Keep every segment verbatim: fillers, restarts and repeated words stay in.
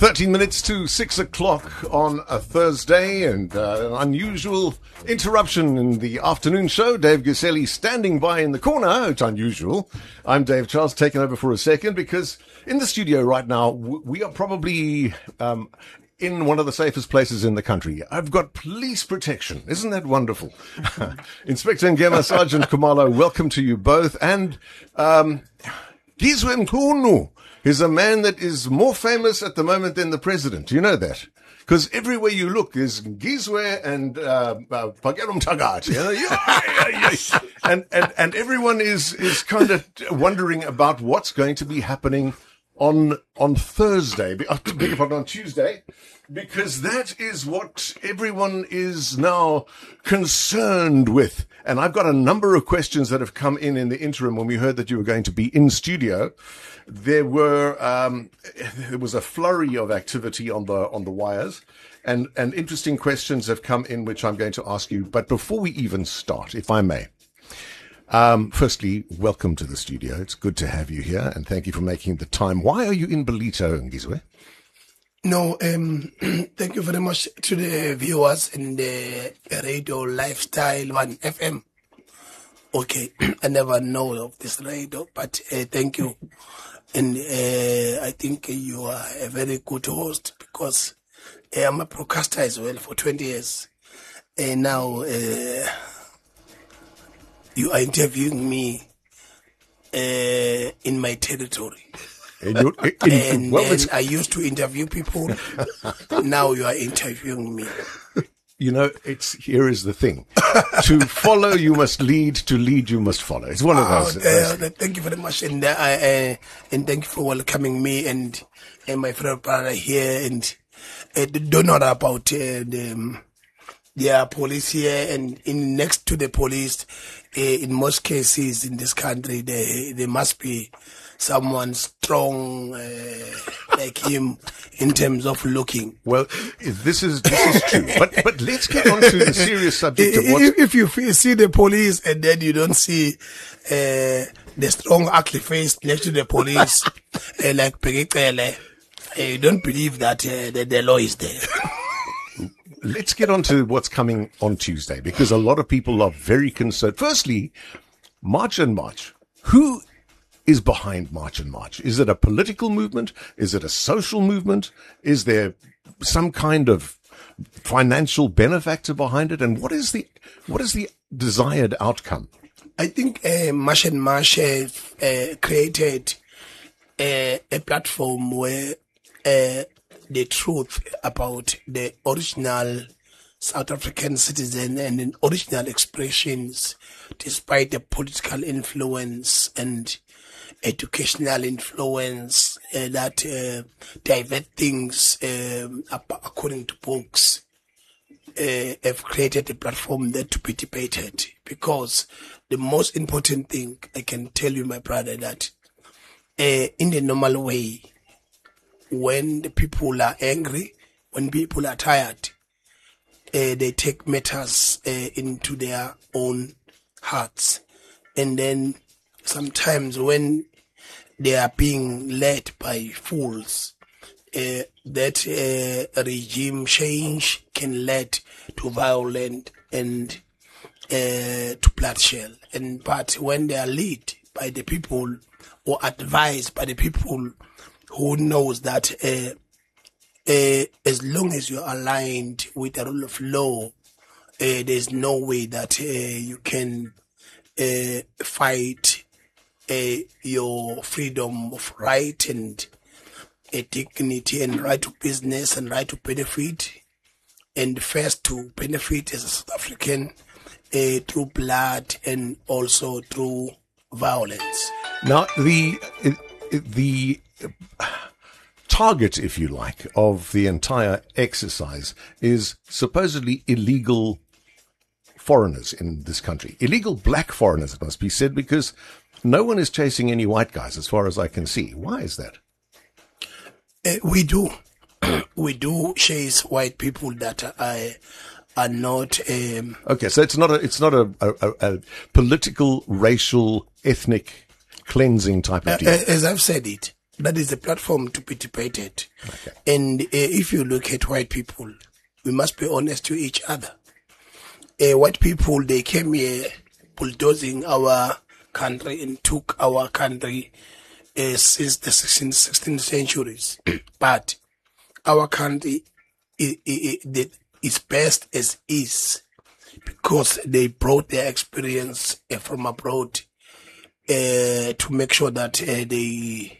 thirteen minutes to six o'clock on a Thursday, and uh, an unusual interruption in the afternoon show. Dave Guseli standing by in the corner. It's unusual. I'm Dave Charles, taking over for a second, because in the studio right now, w- we are probably um, in one of the safest places in the country. I've got police protection. Isn't that wonderful? Inspector Ngema, Sergeant Khumalo, welcome to you both. And um, Gizwe Mkhunu is a man that is more famous at the moment than the president. Do you know that? Because everywhere you look is Gizwe and uh, uh, Phakelo Mthakathi. You know? yeah, yeah, yeah. And, and, and everyone is, is kind of wondering about what's going to be happening on on Thursday, I beg your pardon, on Tuesday, because that is what everyone is now concerned with. And I've got a number of questions that have come in in the interim when we heard that you were going to be in studio. There were um, there was a flurry of activity on the on the wires, and and interesting questions have come in which I'm going to ask you. But before we even start, if I may. Um, firstly, welcome to the studio. It's good to have you here, and thank you for making the time. Why are you in Ballito, Ngizwe? No, um, thank you very much to the viewers in the Radio Lifestyle one F M. Okay, I never know of this radio, but uh, thank you. And uh, I think you are a very good host, because uh, I'm a broadcaster as well for twenty years. And now... Uh, You are interviewing me uh, in my territory. In your, in, and well, then I used to interview people. Now you are interviewing me. You know, it's here is the thing. To follow, you must lead. To lead, you must follow. It's one of those. Oh, uh, thank you very much. And, uh, uh, and thank you for welcoming me and, and my friend brother here. And uh, don't know about uh, the... There are police here, and in next to the police, uh, in most cases in this country, there, there must be someone strong uh, like him in terms of looking. Well, this is this is true, but but let's get on to the serious subject of what. If you see the police and then you don't see uh, the strong, ugly face next to the police, uh, like Pegekele, uh, you don't believe that uh, the, the law is there. Let's get on to what's coming on Tuesday, because a lot of people are very concerned. Firstly, March and March. Who is behind March and March? Is it a political movement? Is it a social movement? Is there some kind of financial benefactor behind it? And what is the what is the desired outcome? I think uh, March and March uh, uh, created uh, a platform where uh, the truth about the original South African citizen and the original expressions, despite the political influence and educational influence uh, that uh, divert things um, according to books, uh, have created a platform there to be debated. Because the most important thing I can tell you, my brother, that uh, in the normal way, when the people are angry, when people are tired, uh, they take matters uh, into their own hearts. And then sometimes when they are being led by fools, uh, that uh, regime change can lead to violence and uh, to bloodshed. And but when they are led by the people or advised by the people who knows that uh, uh, as long as you're aligned with the rule of law, uh, there's no way that uh, you can uh, fight uh, your freedom of right and uh, dignity and right to business and right to benefit. And first to benefit as a South African uh, through blood and also through violence. Now, the the target, if you like, of the entire exercise is supposedly illegal foreigners in this country. Illegal black foreigners, it must be said, because no one is chasing any white guys as far as I can see. Why is that? Uh, we do. We do chase white people that are, are not... Um, okay, so it's not a, it's not a, a, a political, racial, ethnic cleansing type of deal. Uh, as I've said it, that is a platform to be debated. Okay. And uh, if you look at white people, we must be honest to each other. Uh, white people, they came here bulldozing our country and took our country uh, since the sixteenth, sixteenth centuries. But our country is, is, is best as is because they brought their experience uh, from abroad uh, to make sure that uh, they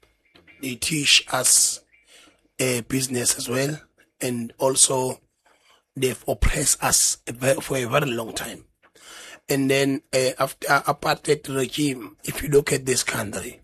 they teach us uh, business as well, and also they've oppressed us for a very long time. And then uh, after apartheid regime, if you look at this country,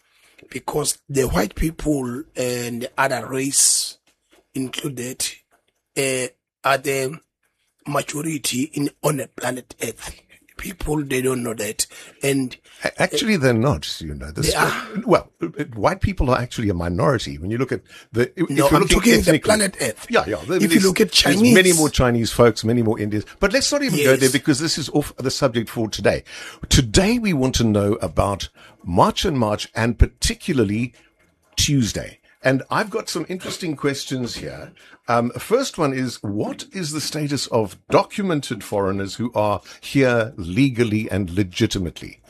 because the white people and the other race included uh, are the majority in on the planet Earth. People, they don't know that. And actually, they're not, you know. This, they are. Well, white people are actually a minority. When you look at the... If no, you're I'm talking the planet Earth. Yeah, yeah. If you look at Chinese... There's many more Chinese folks, many more Indians. But let's not even yes. go there because this is off the subject for today. Today, we want to know about March and March, and particularly Tuesday. And I've got some interesting questions here. Um, first one is, what is the status of documented foreigners who are here legally and legitimately?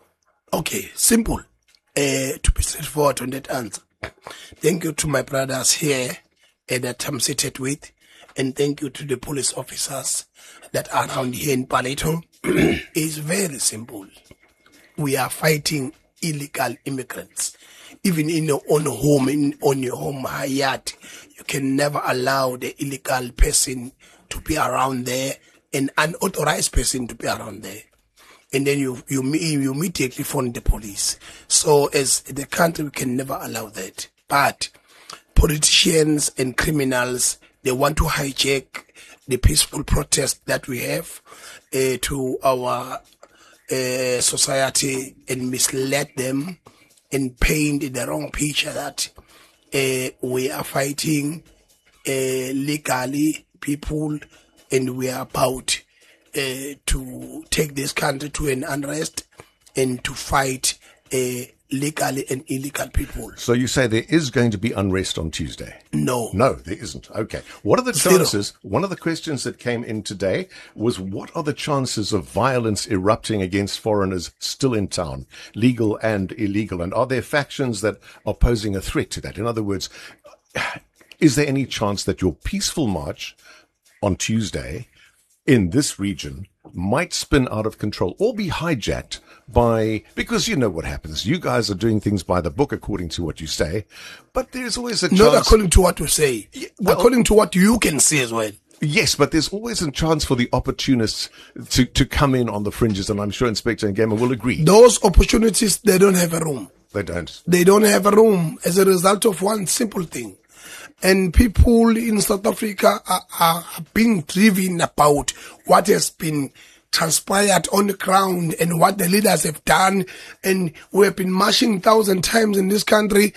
Okay, simple. Uh, to be straightforward on that answer. Thank you to my brothers here uh, that I'm seated with. And thank you to the police officers that are around here in Palito. It's very simple. We are fighting illegal immigrants. Even in your own home, in on your home yard, you can never allow the illegal person to be around there, and unauthorized person to be around there. And then you you you immediately phone the police. So as the country, we can never allow that. But politicians and criminals, they want to hijack the peaceful protest that we have uh, to our uh, society and mislead them and paint the wrong picture that uh, we are fighting uh, legally people, and we are about uh, to take this country to an unrest and to fight uh, legally and illegal people. So you say there is going to be unrest on Tuesday? No. No, there isn't. Okay. What are the chances? Zero. One of the questions that came in today was, what are the chances of violence erupting against foreigners still in town, legal and illegal? And are there factions that are posing a threat to that? In other words, is there any chance that your peaceful march on Tuesday in this region might spin out of control or be hijacked by, because you know what happens. You guys are doing things by the book according to what you say, but there's always a chance. Not according to what we say, yeah, well, according to what you can say as well. Yes, but there's always a chance for the opportunists to, to come in on the fringes, and I'm sure Inspector Ngema will agree. Those opportunities, they don't have a room. They don't. They don't have a room as a result of one simple thing. And people in South Africa are, are being driven about what has been transpired on the ground and what the leaders have done. And we have been marching thousand times in this country,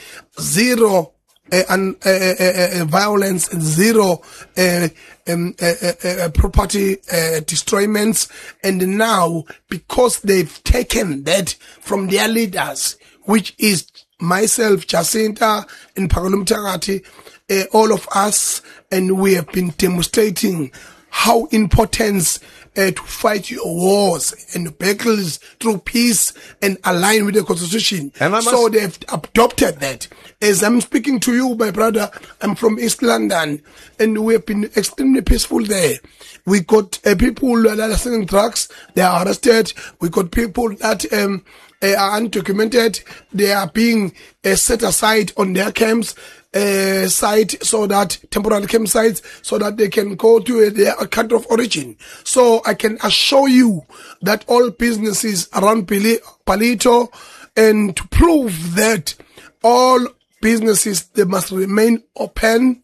zero uh, un, uh, uh, uh, violence, zero uh, um, uh, uh, uh, property uh, destroyments. And now, because they've taken that from their leaders, which is myself, Jacinta, and Phakelo Mthengati, Uh, all of us, and we have been demonstrating how important uh, to fight your wars and battles through peace and align with the Constitution. And I must... So they've adopted that. As I'm speaking to you, my brother, I'm from East London, and we have been extremely peaceful there. We got uh, people that are selling drugs, they are arrested. We got people that um, uh, are undocumented, they are being uh, set aside on their camps. Uh, site so that temporary campsites so that they can go to uh, their country of origin. So I can assure you that all businesses around Palito, and to prove that all businesses, they must remain open.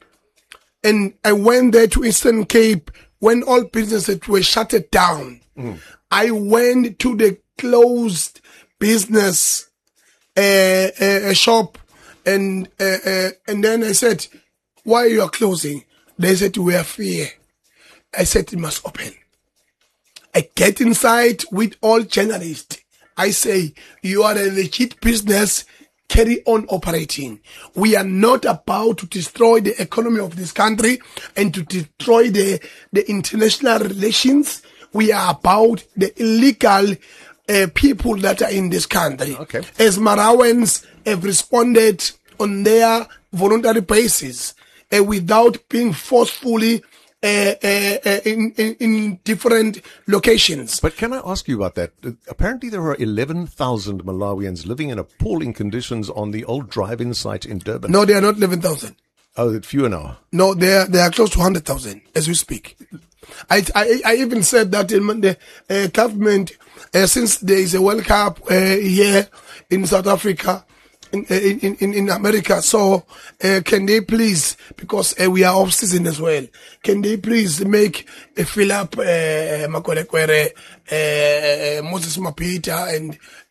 And I went there to Eastern Cape when all businesses were shut down. Mm. I went to the closed business uh, uh, shop. And uh, uh, and then I said, why you are closing? They said, we are fear. I said, it must open. I get inside with all journalists. I say, you are a legit business. carry on operating. We are not about to destroy the economy of this country and to destroy the, the international relations. We are about the illegal uh, people that are in this country. Okay. As Malawians have responded on their voluntary basis uh, without being forcefully Uh, uh, uh, in, in, in different locations. But can I ask you about that? Uh, apparently there are eleven thousand Malawians living in appalling conditions on the old drive-in site in Durban. No, they are not eleven thousand. Oh, it's fewer now. No, they are, they are close to one hundred thousand as we speak. I, I, I even said that in the uh, government, uh, since there is a World Cup uh, here in South Africa, In, in, in, in America, so uh, can they please, because uh, we are off season as well, can they please make a fill up uh, Makwerekwere, uh, Moses Mapita and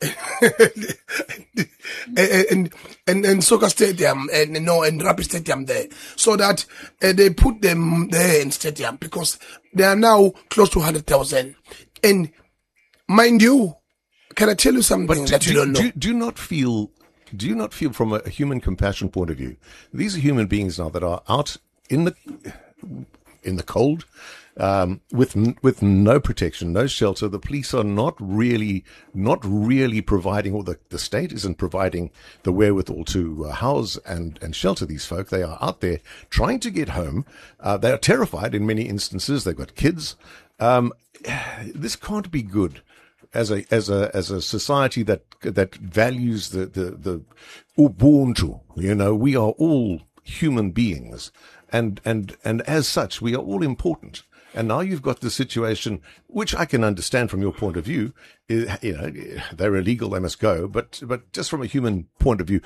and, and and and soccer stadium and no and rugby stadium there, so that uh, they put them there in stadium, because they are now close to one hundred thousand. And mind you, can I tell you something But that do, you don't know? Do, do you not feel, do you not feel from a human compassion point of view, these are human beings now that are out in the, in the cold, um, with, with no protection, no shelter. The police are not really, not really providing, or the, the state isn't providing the wherewithal to uh, house and, and shelter these folk. They are out there trying to get home. Uh, they are terrified in many instances. They've got kids. Um, this can't be good. As a as a as a society that that values the the the ubuntu, you know, we are all human beings, and and and as such, we are all important. And now you've got the situation, which I can understand from your point of view. You know, they're illegal; they must go. But but just from a human point of view,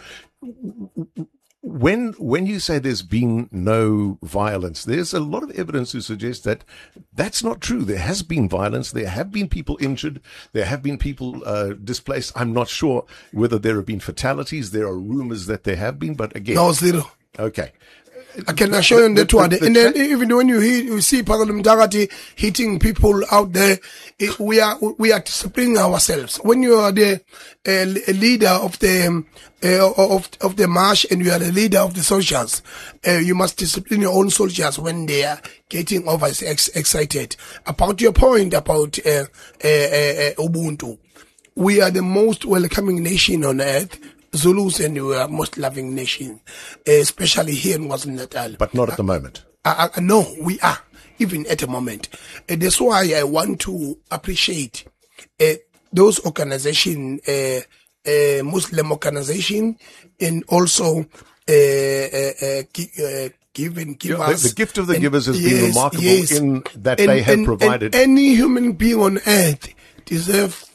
when when you say there's been no violence, there's a lot of evidence to suggest that that's not true. There has been violence. There have been people injured. There have been people uh, displaced. I'm not sure whether there have been fatalities. There are rumors that there have been, but again, No, zero. Okay. I can assure you that one. the And then cha- even when you, hear, you see President Mtagati hitting people out there, it, we are we are disciplining ourselves. When you are the uh, leader of the um, uh, of of the march and you are the leader of the soldiers, uh, you must discipline your own soldiers when they are getting over ex- excited. About your point about uh, uh, uh, Ubuntu, we are the most welcoming nation on earth. Zulus, and we are most loving nation, especially here in KwaZulu-Natal. But not at the moment. Uh, uh, no, we are, even at the moment. Uh, that's why I want to appreciate uh, those organizations, uh, uh, Muslim organization, and also uh, uh, uh, gi- uh, give and give Yeah, us. the, the gift of the and, givers has yes, been remarkable yes. in that And- they have and- provided. And any human being on earth deserves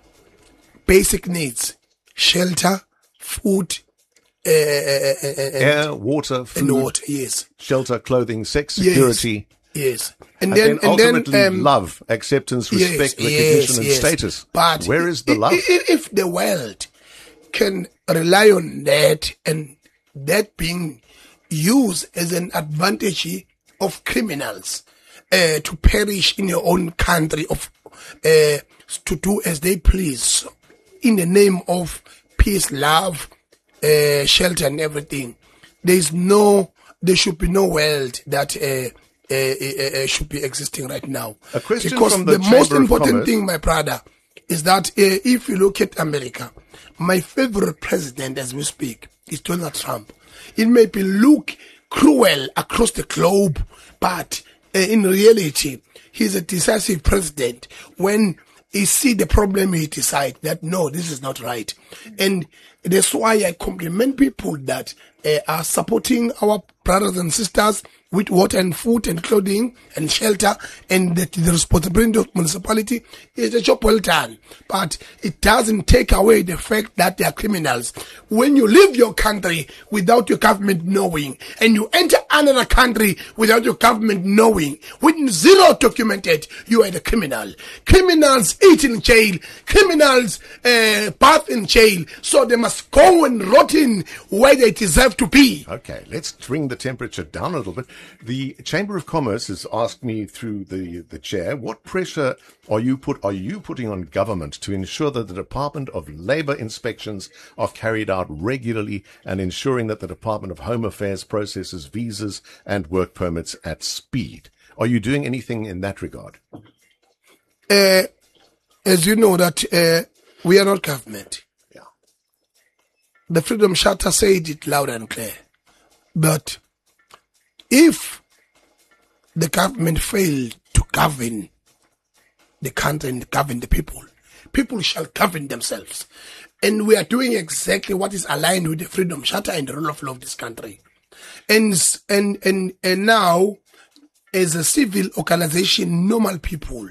basic needs: shelter, food, uh, uh, uh, uh, air, water, food, and water. Yes, shelter, clothing, sex, Yes. security. yes. And, And then, then and ultimately then, um, love, acceptance, respect, yes, recognition, yes, and yes. status. But where is the i- love? i- If the world can rely on that, and that being used as an advantage of criminals uh, to perish in your own country, of uh, to do as they please in the name of peace, love, uh, shelter, and everything, there is no, there should be no world that uh, uh, uh, uh, should be existing right now. A question because from the the most Chamber of important Commerce. thing, my brother, is that uh, if you look at America, my favorite president as we speak is Donald Trump. It may be look cruel across the globe, but uh, in reality, he's a decisive president. When he see the problem, he decide that no, this is not right. And that's why I compliment people that uh, are supporting our brothers and sisters with water and food and clothing and shelter, and that the responsibility of municipality is a job well done. But it doesn't take away the fact that they are criminals. When you leave your country without your government knowing, and you enter another country without your government knowing, with zero documented, you are the criminal. Criminals eat in jail. Criminals uh, bath in jail. So they must go and rot in where they deserve to be. Okay, let's bring the temperature down a little bit. The Chamber of Commerce has asked me through the, the chair, what pressure are you put are you putting on government to ensure that the Department of Labour inspections are carried out regularly and ensuring that the Department of Home Affairs processes visas and work permits at speed? Are you doing anything in that regard? Uh, as you know that uh, we are not government. Yeah. The Freedom Charter said it loud and clear. But if the government failed to govern the country and govern the people, people shall govern themselves. And we are doing exactly what is aligned with the Freedom Charter and the rule of law of this country. And, and, and, and now, as a civil organization, normal people,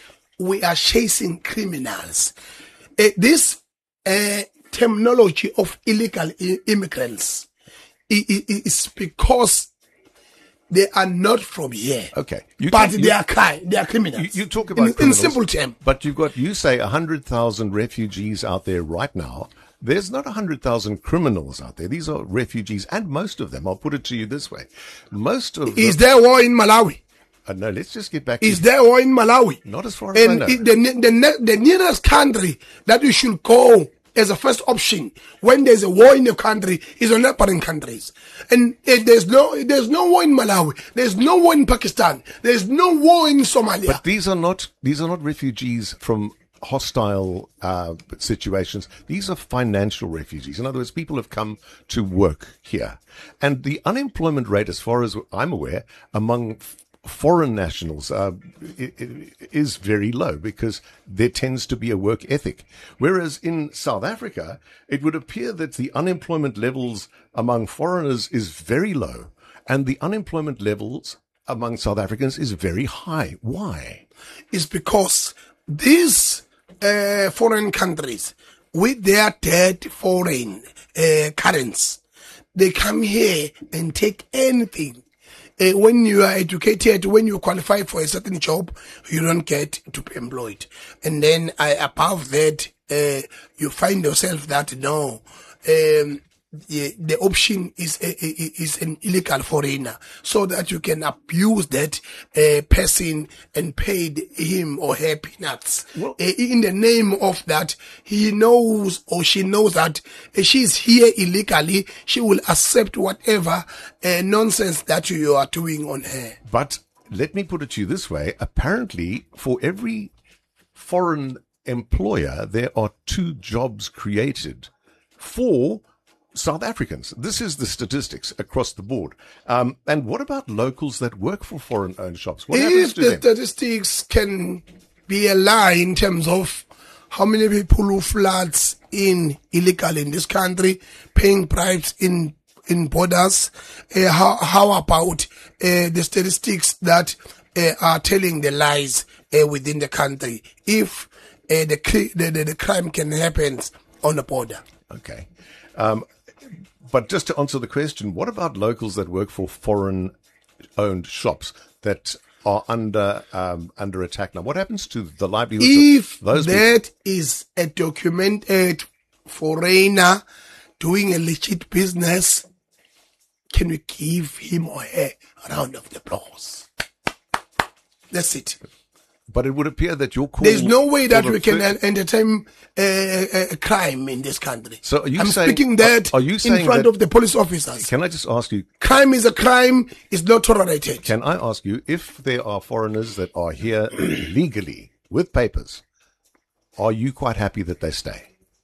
we are chasing criminals. Uh, this uh, terminology of illegal I- immigrants i- i- is because they are not from here. Okay. You But talk- they you- are crime. They are criminals. You, you talk about in, in criminals, simple terms. but you've got, you say one hundred thousand refugees out there right now. There's not one hundred thousand criminals out there. These are refugees, and most of them, I'll put it to you this way, most of Is them, there war in Malawi? uh, no, let's just get back Is to there war in Malawi? not as far as I And know. it, the, ne- the, ne- the nearest country that you should go as a first option when there's a war in your country is on neighboring countries. And uh, there's no there's no war in Malawi. There's no war in Pakistan. There's no war in Somalia. But these are not these are not refugees from hostile uh, situations. These are financial refugees. In other words, people have come to work here, and the unemployment rate, as far as I'm aware, among f- foreign nationals uh, i- i- is very low because there tends to be a work ethic. Whereas in South Africa, it would appear that the unemployment levels among foreigners is very low, and the unemployment levels among South Africans is very high. Why? Is because these uh, foreign countries, with their dead foreign uh, currency, they come here and take anything. Uh, when you are educated, when you qualify for a certain job, you don't get to be employed. And then uh, above that, uh, you find yourself that no, um, the, the option is a, is an illegal foreigner, so that you can abuse that uh, person and pay him or her peanuts. Well- uh, in the name of that, he knows or she knows that uh, she's here illegally. She will accept whatever uh, nonsense that you are doing on her. But let me put it to you this way. Apparently, for every foreign employer, there are two jobs created for South Africans. This is the statistics across the board. Um, and what about locals that work for foreign-owned shops? What happens If to the them? statistics can be a lie in terms of how many people who floods in illegal in this country, paying bribes in in borders, uh, how how about uh, the statistics that uh, are telling the lies uh, within the country? If uh, the, cri- the, the the crime can happen on the border. Okay. Um, but just to answer the question, what about locals that work for foreign-owned shops that are under um, under attack now? What happens to the livelihoods If of those people? that is a documented foreigner doing a legit business, can we give him or her a round of applause? That's it. But it would appear that your call... There's no way that for the we can fir- en- entertain uh, a crime in this country. So are you I'm saying- speaking that are- are you in saying front that- of the police officers. Can I just ask you, Crime is a crime, is not tolerated. can I ask you, if there are foreigners that are here legally with papers, are you quite happy that they stay?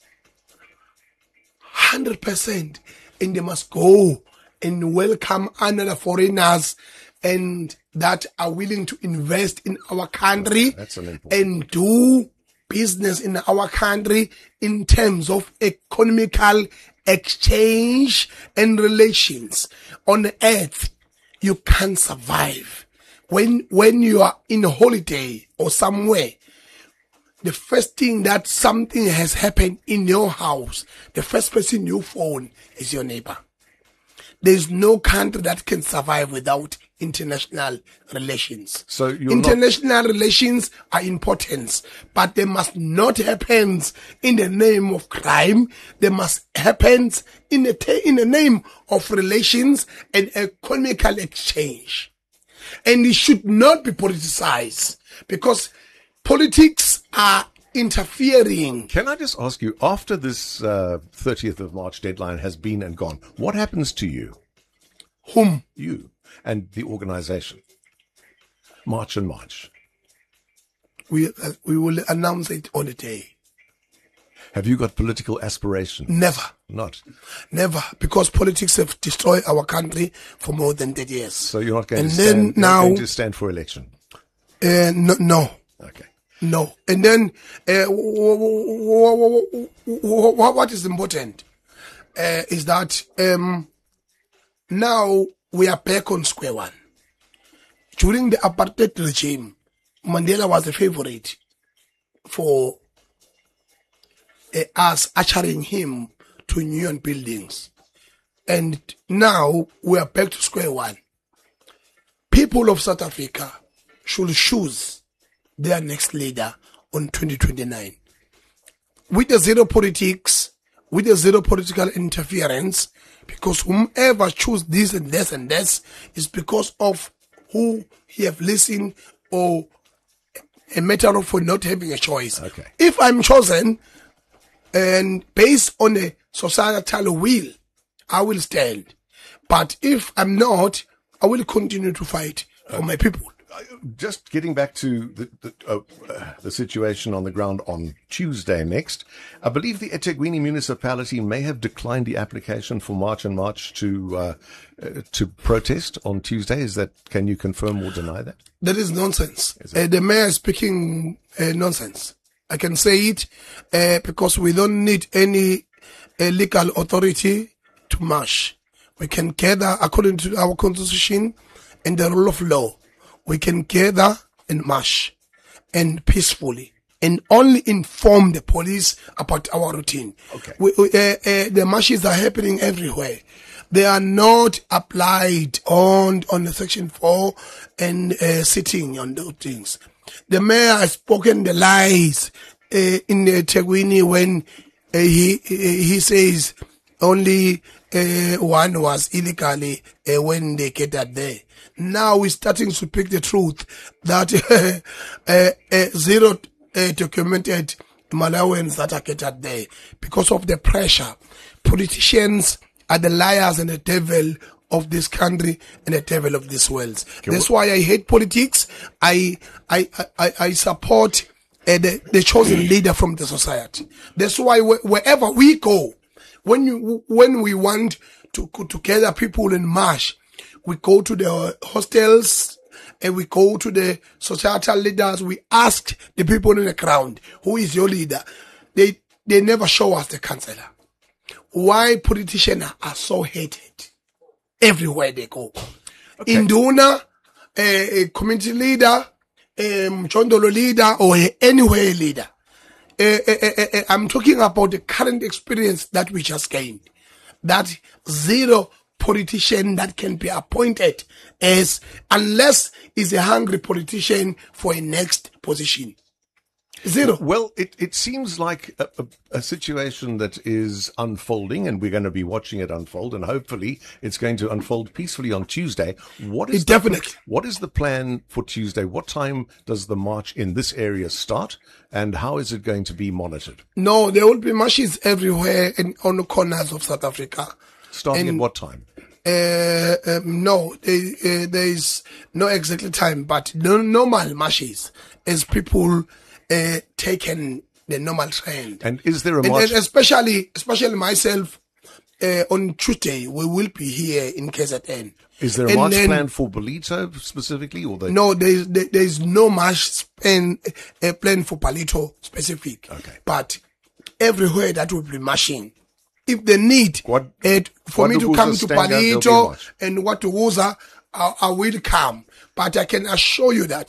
one hundred percent. And they must go and welcome another foreigners and that are willing to invest in our country That's an important- and do business in our country in terms of economical exchange and relations. On earth, you can't survive. When, when you are in a holiday or somewhere, the first thing that something has happened in your house, the first person you phone is your neighbor. there's no country that can survive without international relations. So you're international not... relations are important, but they must not happen in the name of crime. They must happen in the t- in the name of relations and economical exchange. And it should not be politicized, because politics are interfering. Can I just ask you, after this uh, thirtieth of March deadline has been and gone, what happens to you? Whom? You and the organization. March and March. We uh, we will announce it on the day. Have you got political aspiration? Never. Not? Never, because politics have destroyed our country for more than thirty years. So you're not going, and to, then stand, now, not going to stand for election? Uh, no, no. Okay. No. And then uh, what is important uh, is that um, now we are back on square one. During the apartheid regime, Mandela was a favorite for uh, us ushering him to union buildings. And now we are back to square one. People of South Africa should choose their next leader on twenty twenty-nine. With the zero politics, with the zero political interference, because whomever choose this and this and this is because of who he have listened or a matter of for not having a choice. Okay. If I'm chosen and based on a societal will, I will stand. But if I'm not, I will continue to fight for my people. Just getting back to the the, uh, uh, the situation on the ground on Tuesday next, I believe the eThekwini municipality may have declined the application for March and March to uh, uh, to protest on Tuesday. Is that? Can you confirm or deny that? That is nonsense. Is uh, the mayor is speaking uh, nonsense. I can say it uh, because we don't need any uh, legal authority to march. We can gather according to our constitution and the rule of law. We can gather and march and peacefully and only inform the police about our routine. Okay. We, we, uh, uh, the marches are happening everywhere. They are not applied on on the section four and uh, sitting on those things. The mayor has spoken the lies uh, in the eThekwini when uh, he he says only uh, one was illegally uh, when they gathered there. Now we're starting to speak the truth that uh, uh, uh, zero uh, documented Malawians that are gathered there because of the pressure. Politicians are the liars and the devil of this country and the devil of this world. Okay. That's why I hate politics. I I I, I support uh, the, the chosen leader from the society. That's why wh- wherever we go, when you when we want to to gather people in march, we go to the hostels and we go to the societal leaders. We ask the people on the ground, who is your leader? They they never show us the councillor. Why politicians are so hated everywhere they go? Okay. Induna, a, a community leader, a Mchondolo leader, or a anywhere leader. Uh, uh, uh, uh, I'm talking about the current experience that we just gained. That zero politician that can be appointed as, unless is a hungry politician for a next position. Zero. Well, it, it seems like a, a, a situation that is unfolding, and we're going to be watching it unfold, and hopefully it's going to unfold peacefully on Tuesday. What is it the, definitely. What is the plan for Tuesday? What time does the march in this area start, and how is it going to be monitored? No, there will be marches everywhere in, on the corners of South Africa. Starting and, at what time? Uh, um, no, there, uh, there is no exact time, but no, normal marches as people uh, taken the normal trend. And is there a march? And, and especially, especially myself, uh, on Tuesday, we will be here in K Z N. Is there a and march then, planned for Ballito specifically? Or the... No, there is, there, there is no march plan, uh, plan for Ballito specific. Okay. But everywhere that will be marching. If they need what, uh, for what me to come to Ballito and what to Woza, I, I will come. But I can assure you that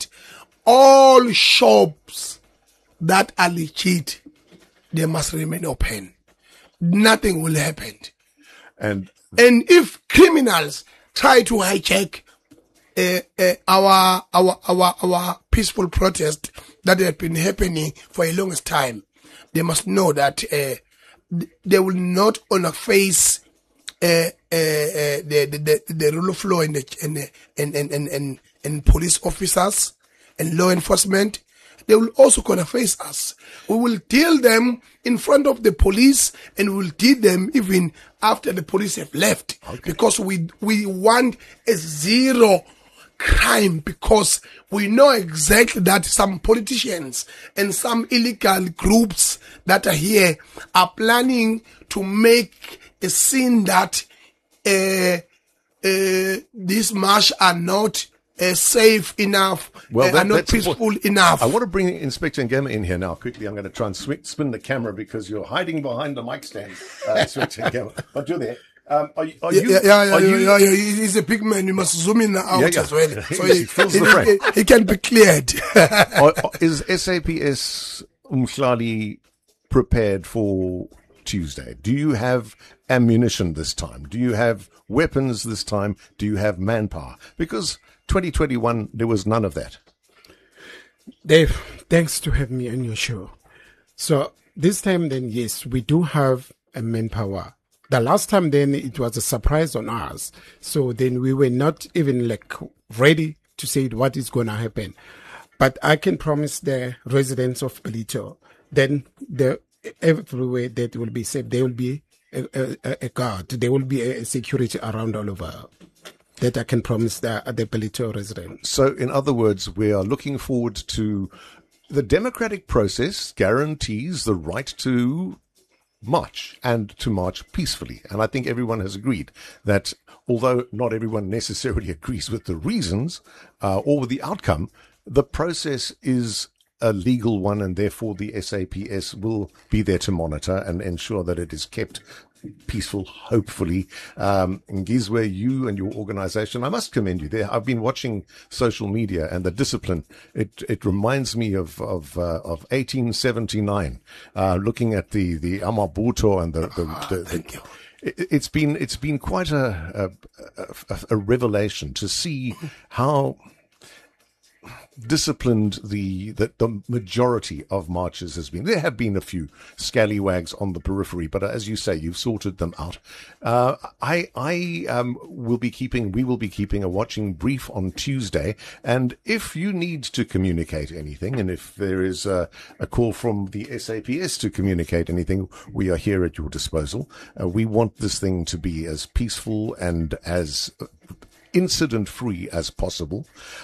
all shops that are legit, they must remain open. Nothing will happen. And And if criminals try to hijack uh, uh, our, our, our, our peaceful protest that have been happening for a long time, they must know that uh, they will not only face uh, uh, uh, the, the, the, the rule of law and, the, and, and, and, and, and, and police officers and law enforcement. They will also gonna face us. We will deal them in front of the police, and we will deal them even after the police have left. Okay. Because we we want a zero crime, because we know exactly that some politicians and some illegal groups that are here are planning to make a scene that uh, uh, these march are not Uh, safe enough, well, uh, that, and not peaceful enough. I want to bring Inspector Ngema in here now quickly. I'm going to try and sw- spin the camera because you're hiding behind the mic stand, uh, Inspector Ngema. But you're there. Um, are, are yeah, you? Yeah, yeah, are yeah, you, yeah, yeah. He's a big man. You must zoom in out yeah, yeah. as well, so he, fills he, the frame. He, he can be cleared. are, are, is S A P S Umhlali prepared for Tuesday? Do you have ammunition this time? Do you have weapons this time? Do you have manpower? Because twenty twenty-one, there was none of that. Dave, thanks to have me on your show. So this time then, yes, we do have a manpower. The last time then, it was a surprise on us. So then we were not even like ready to say what is going to happen. But I can promise the residents of Ballito, then the, everywhere that will be safe, there will be a, a, a guard, there will be a security around all over. That I can promise the, the Ballito residents. So, in other words, we are looking forward to the democratic process guarantees the right to march and to march peacefully. And I think everyone has agreed that although not everyone necessarily agrees with the reasons uh, or with the outcome, the process is a legal one, and therefore the S A P S will be there to monitor and ensure that it is kept peaceful, hopefully. Um, Ngizwe, you and your organization, I must commend you there. I've been watching social media and the discipline. It it reminds me of of uh, of eighteen seventy-nine, uh, looking at the the Amabuto and the the, oh, the, thank the you. It, it's been it's been quite a a, a a revelation to see how disciplined the, the the majority of marches has been. There have been a few scallywags on the periphery, but as you say, you've sorted them out. Uh, I I um, will be keeping, we will be keeping a watching brief on Tuesday, and if you need to communicate anything, and if there is a, a call from the S A P S to communicate anything, we are here at your disposal. Uh, we want this thing to be as peaceful and as incident-free as possible.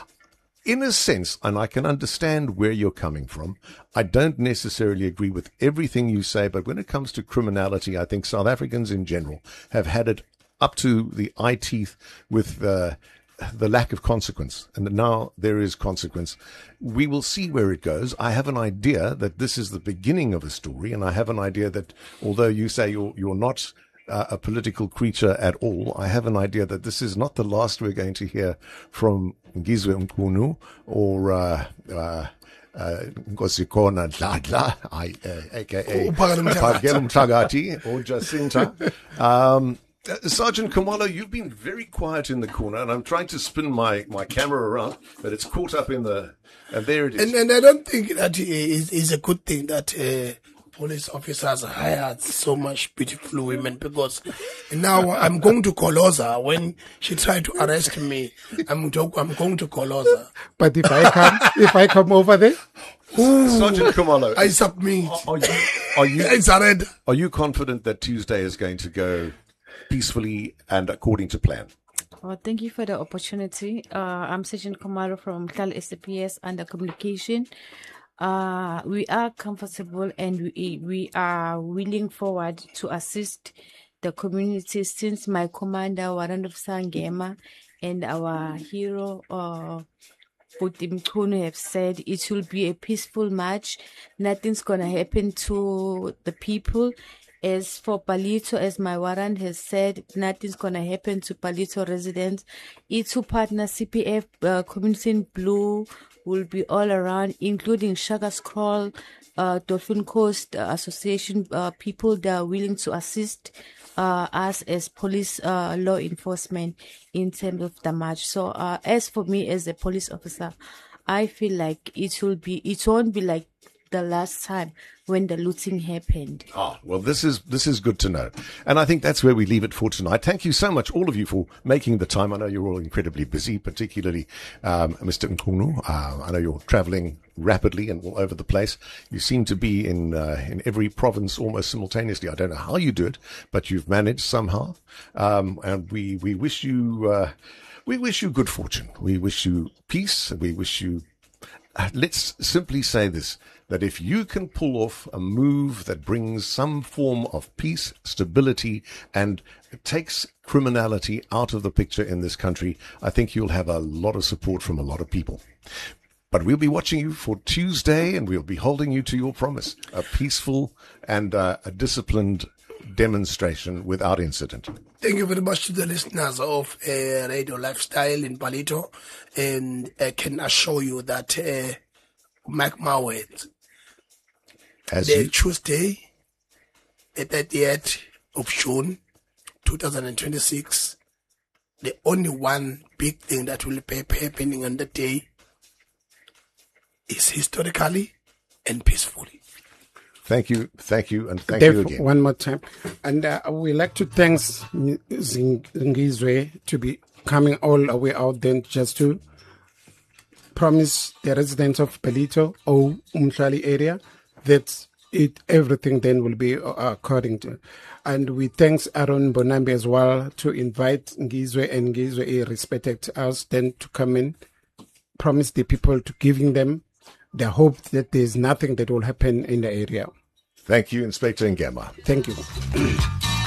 In a sense, and I can understand where you're coming from, I don't necessarily agree with everything you say, but when it comes to criminality, I think South Africans in general have had it up to the eye teeth with uh, the lack of consequence. And now there is consequence. We will see where it goes. I have an idea that this is the beginning of a story, and I have an idea that although you say you're, you're not Uh, a political creature at all, I have an idea that this is not the last we're going to hear from Ngizwe Mkunu or uh, uh, uh, Nkosikona Dladla, uh, aka Phakela Mthakathi or Jacinta. Um, uh, Sergeant Khumalo, you've been very quiet in the corner, and I'm trying to spin my, my camera around, but it's caught up in the, and there it is. And, and I don't think that is, is a good thing that uh, police officers hired so much beautiful women, because now I'm going to Koloza. When she tried to arrest me, I'm, to, I'm going to Koloza. But if I come, if I come over there, Ooh, Sergeant Khumalo, I submit. Are, are you? Are you? I surrender. Are you confident that Tuesday is going to go peacefully and according to plan? Well, thank you for the opportunity. Uh, I'm Sergeant Khumalo from Mhlali S A P S under communication. Uh, we are comfortable and we we are willing forward to assist the community, since my commander Warrant Officer Ngema and our hero uh Bhuti Mchunu have said it will be a peaceful march. Nothing's gonna happen to the people. As for Ballito, as my warrant has said, nothing's gonna happen to Ballito residents. E two partner C P F, uh, Community in Blue will be all around, including Shaka Scroll, uh, Dolphin Coast uh, Association uh, people that are willing to assist uh, us as police uh, law enforcement in terms of the march. So uh, as for me as a police officer, I feel like it will be, it won't be like the last time when the looting happened. Ah, well, this is this is good to know. And I think that's where we leave it for tonight. Thank you so much, all of you, for making the time. I know you're all incredibly busy, particularly um, Mister Nkunu. Uh, I know you're traveling rapidly and all over the place. You seem to be in uh, in every province almost simultaneously. I don't know how you do it, but you've managed somehow. Um, and we, we wish you uh, we wish you good fortune. We wish you peace. We wish you... Uh, let's simply say this, that if you can pull off a move that brings some form of peace, stability, and takes criminality out of the picture in this country, I think you'll have a lot of support from a lot of people. But we'll be watching you for Tuesday, and we'll be holding you to your promise, a peaceful and uh, a disciplined demonstration without incident. Thank you very much to the listeners of uh, Radio Lifestyle in Palito, and I can assure you that, uh, mark my words, As the you, Tuesday, the thirtieth of June, two thousand twenty-six, the only one big thing that will be happening on the day is historically and peacefully. thank you, thank you, and thank Dave, you again. one more time. And uh, we like to thank Ngizwe to be coming all the way out then just to promise the residents of Palito or Umhlali area that it everything then will be according to. And we thanks Aaron Bonambi as well to invite Ngizwe, and Ngizwe respected us then to come in, promise the people to giving them the hope that there's nothing that will happen in the area. Thank you, Inspector Ngema. Thank you.